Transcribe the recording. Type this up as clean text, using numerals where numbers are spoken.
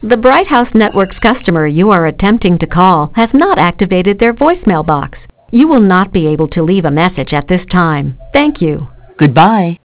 The Bright House Network's customer you are attempting to call has not activated their voicemail box. You will not be able to leave a message at this time. Thank you. Goodbye.